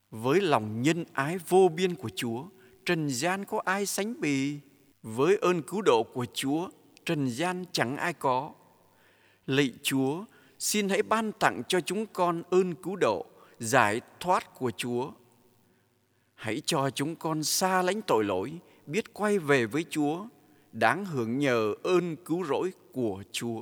Với lòng nhân ái vô biên của Chúa, trần gian có ai sánh bì? Với ơn cứu độ của Chúa, trần gian chẳng ai có. Lạy Chúa, xin hãy ban tặng cho chúng con ơn cứu độ, giải thoát của Chúa. Hãy cho chúng con xa lánh tội lỗi, biết quay về với Chúa, đáng hưởng nhờ ơn cứu rỗi của Chúa.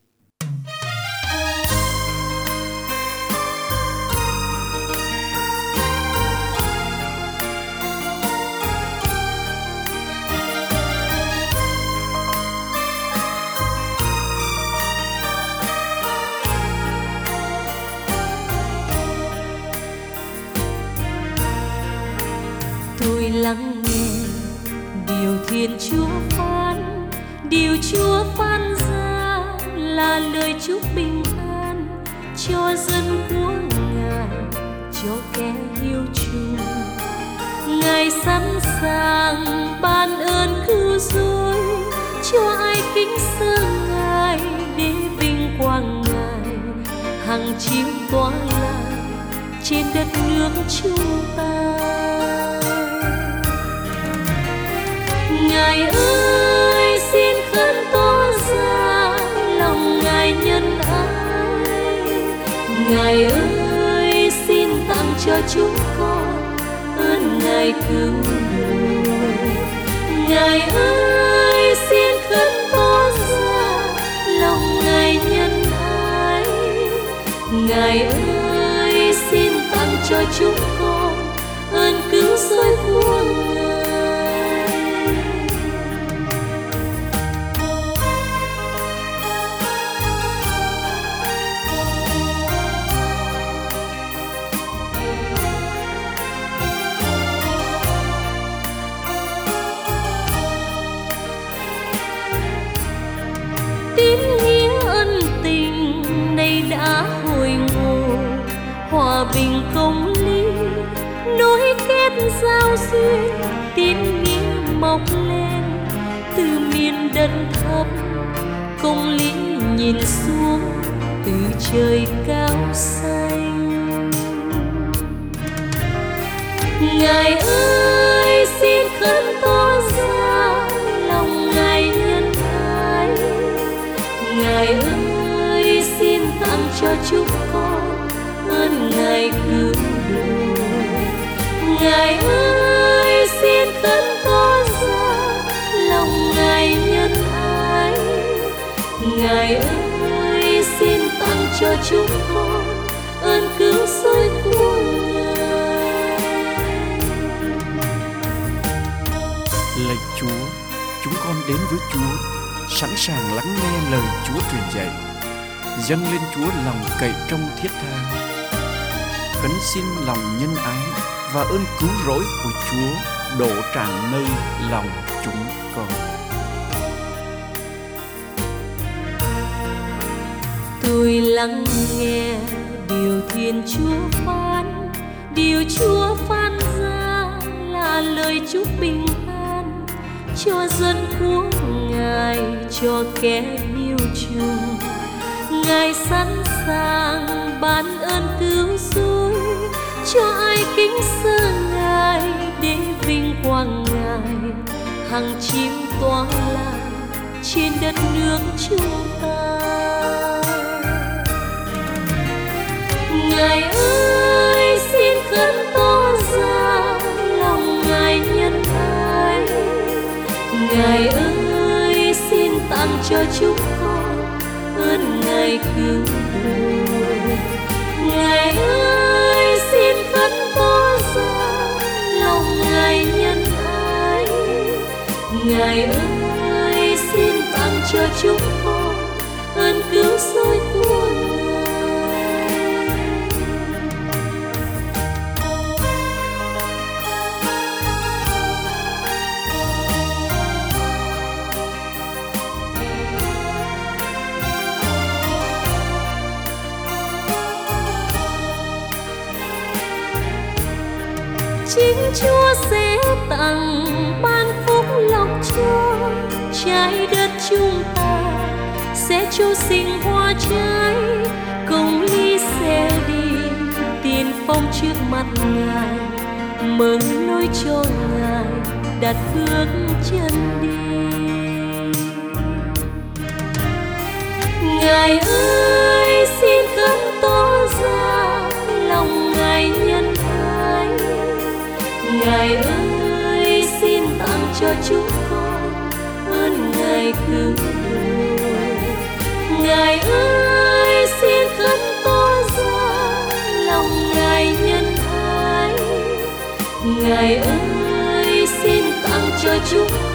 Tôi lắng nghe điều Thiên Chúa phán, điều Chúa phán ra là lời chúc bình an cho dân của Ngài, cho kẻ yêu chung. Ngài sẵn sàng ban ơn cứu rỗi cho ai kính sợ Ngài, để vinh quang Ngài hằng chiếu tỏa lại trên đất nước chúng ta. Ngài ơi, xin khấn tỏ ra lòng Ngài nhân ái. Ngài ơi, xin tặng cho chúng con ơn Ngài cứu độ. Ngài ơi, xin khấn tỏ ra lòng Ngài nhân ái. Ngài ơi, xin tặng cho chúng con ơn cứu rỗi của Ngài. Tín nghĩa ân tình này đã hồi ngộ, hòa bình công lý nối kết giao duyên. Tín nghĩa mọc lên từ miền đất thấp, công lý nhìn xuống từ trời cao xanh. Ngài ơi, xin khấn tỏ ra lòng Ngài nhân ái. Ngài ơi, xin tặng cho chúng con ơn Ngài cứu độ. Ngài ơi, xin khấn tỏ ra lòng Ngài nhân ái. Ngài ơi, xin tặng cho chúng con ơn cứu rỗi của Ngài. Lạy Chúa, chúng con đến với Chúa, sẵn sàng lắng nghe lời Chúa truyền dạy, dâng lên Chúa lòng cậy trông thiết tha. Khấn xin lòng nhân ái và ơn cứu rỗi của Chúa đổ tràn nơi lòng chúng con. Tôi lắng nghe điều Thiên Chúa phán, điều Chúa phán ra là lời chúc bình an cho dân của Ngài, cho kẻ yêu chung. Ngài sẵn sàng ban ơn cứu rỗi cho ai kính sợ Ngài, để vinh quang Ngài hằng chiếu tỏa lại trên đất nước chúng ta. Ngài ơi, xin khấn tỏ ra lòng Ngài nhân ái. Ngài ơi, xin tặng cho chúng con ơn Ngài cứu độ. Ngài ơi, xin khấn tỏ ra lòng Ngài nhân ái. Ngài ơi, xin tặng cho chúng con ơn cứu rỗi của Ngài. Chính Chúa sẽ tặng ban phúc lộc cho trái đất chúng ta, sẽ cho sinh hoa trái, công lý sẽ đi tiền phong trước mặt Ngài, mở lối cho Ngài đặt bước chân đi. Ngài ơi xin khấn tỏ ra lòng Ngài nhân ái. Ngài ơi xin tặng cho chúng con ơn Ngài cứu người. Ngài ơi xin khấn tỏ ra lòng Ngài nhân ái. Ngài ơi xin tặng cho chúng